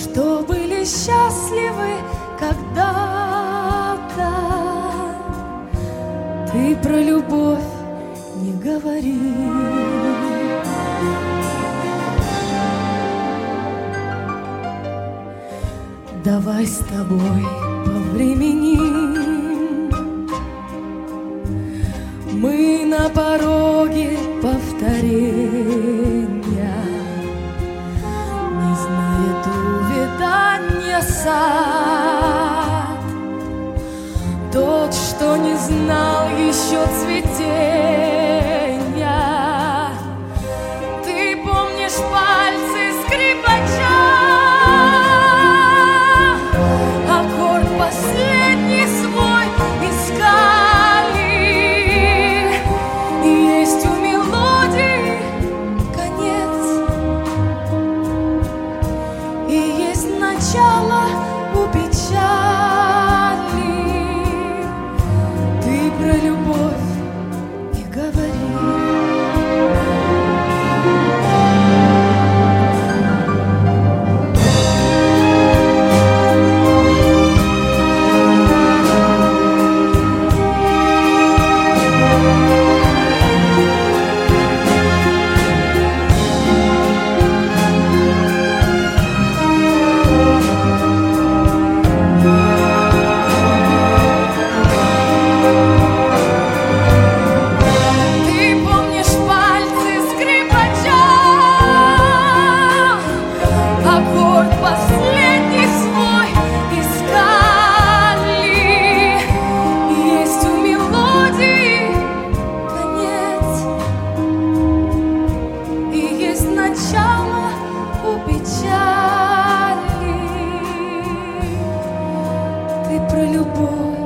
что были счастливы когда-то. Ты про любовь не говори. Давай с тобой повременим. Мы на пороге повторения, не знает увядания сад, тот, что не знал еще цветения. Ты помнишь пальцы скрипача, аккорд последний свой искали, и есть у мелодии конец, и есть начало у печали. Ты про любовь не говори. Последний свой искали, и есть у мелодии конец, и есть начало у печали. Ты про любовь